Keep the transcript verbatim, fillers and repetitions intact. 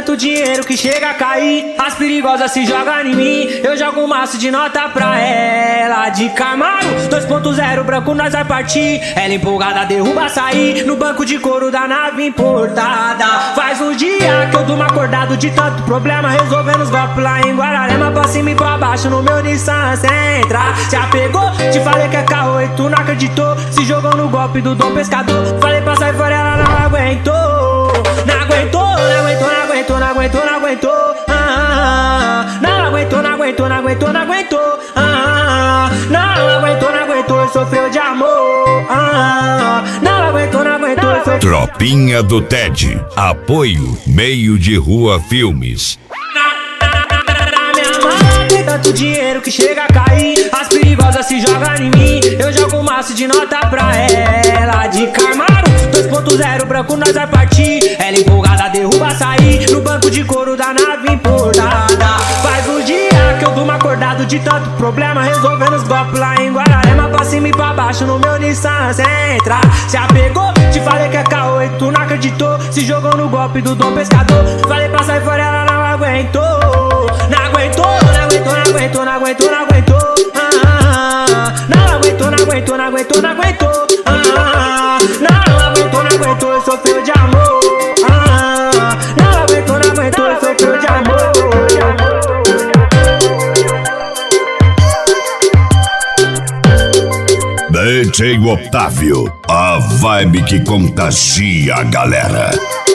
tanto dinheiro que chega a cair. As perigosas se jogam em mim. Eu jogo um maço de nota pra ela. De Camaro dois ponto zero branco nós vai partir. Ela empolgada derruba açaí no banco de couro da nave importada. Faz um dia que eu durmo acordado de tanto problema, resolvendo os golpes lá em Guararema. Pra cima e pra baixo no meu Nissan Sentra. Se apegou, te falei que é caô e tu não acreditou. Se jogou no golpe do Dom Pescador. Falei pra sair fora, ela não aguentou. Não aguentou, não aguentou, não aguentou, não aguentou, não aguentou. Ah, não aguentou, não aguentou, não aguentou, não aguentou. Ah, não aguentou, não aguentou, sofreu de amor. Ah, não aguentou, não aguentou, sofreu. Tropinha do Ted. Apoio Meio de Rua Filmes. Tem tanto dinheiro que chega a cair. As perigosas se jogam em mim. Eu jogo um maço de nota pra ela. De Camaro dois ponto zero branco nós vai partir. Ela empolgada derruba açaí no banco de couro da nave importada. Faz um dia que eu durmo acordado de tanto problema, resolvendo os golpes lá em Guararema. Pra cima e pra baixo no meu Nissan Sentra. Se apegou, te falei que é caô e tu não acreditou. Se jogou no golpe do Dom Pescador. Falei pra sair fora, ela não aguentou. Não aguentou, não aguentou, não aguentou, não aguentou, não aguentou. Ah, não aguentou, não aguentou, não aguentou, não aguentou. Ah, não aguentou, não aguentou, sofreu de amor. Ah, não aguentou, não aguentou, sofreu de amor. D J Otávio, a vibe que contagia a galera.